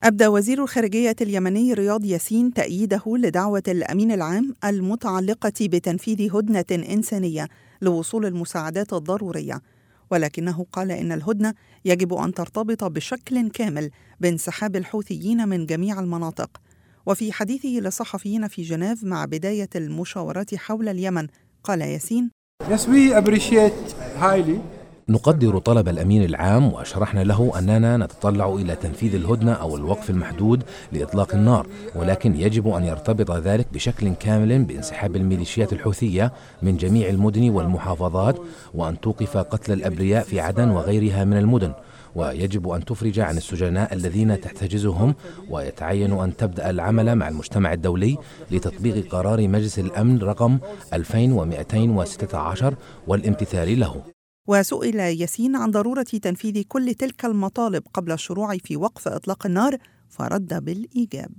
أبدى وزير الخارجية اليمني رياض ياسين تأييده لدعوة الأمين العام المتعلقة بتنفيذ هدنة إنسانية لوصول المساعدات الضرورية، ولكنه قال إن الهدنة يجب أن ترتبط بشكل كامل بانسحاب الحوثيين من جميع المناطق. وفي حديثه للصحفيين في جنيف مع بداية المشاورات حول اليمن قال ياسين: Yes, we appreciate highly. نقدر طلب الأمين العام وشرحنا له أننا نتطلع إلى تنفيذ الهدنة أو الوقف المحدود لإطلاق النار، ولكن يجب أن يرتبط ذلك بشكل كامل بانسحاب الميليشيات الحوثية من جميع المدن والمحافظات، وأن توقف قتل الأبرياء في عدن وغيرها من المدن، ويجب أن تفرج عن السجناء الذين تحتجزهم، ويتعين أن تبدأ العمل مع المجتمع الدولي لتطبيق قرار مجلس الأمن رقم 2216 والامتثال له. وسئل ياسين عن ضرورة تنفيذ كل تلك المطالب قبل الشروع في وقف إطلاق النار، فرد بالإيجاب.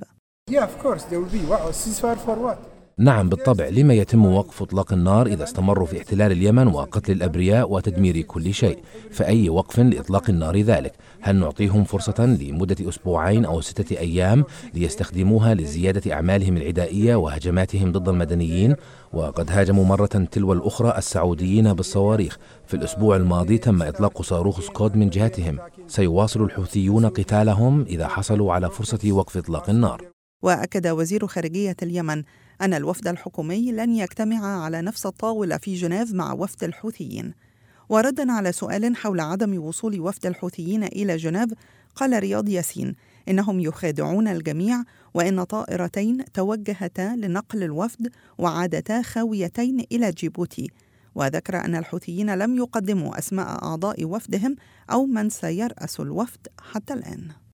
نعم بالطبع، لما يتم وقف إطلاق النار إذا استمروا في احتلال اليمن وقتل الأبرياء وتدمير كل شيء؟ فأي وقف لإطلاق النار ذلك؟ هل نعطيهم فرصة لمدة أسبوعين أو 6 أيام ليستخدموها لزيادة أعمالهم العدائية وهجماتهم ضد المدنيين؟ وقد هاجموا مرة تلو الأخرى السعوديين بالصواريخ. في الأسبوع الماضي تم إطلاق صاروخ سكود من جهتهم. سيواصل الحوثيون قتالهم إذا حصلوا على فرصة وقف إطلاق النار. وأكد وزير خارجية اليمن أن الوفد الحكومي لن يجتمع على نفس الطاولة في جنيف مع وفد الحوثيين. وردا على سؤال حول عدم وصول وفد الحوثيين إلى جنيف قال رياض ياسين إنهم يخادعون الجميع، وإن طائرتين توجهتا لنقل الوفد وعادتا خاويتين إلى جيبوتي. وذكر أن الحوثيين لم يقدموا أسماء أعضاء وفدهم أو من سيرأس الوفد حتى الآن.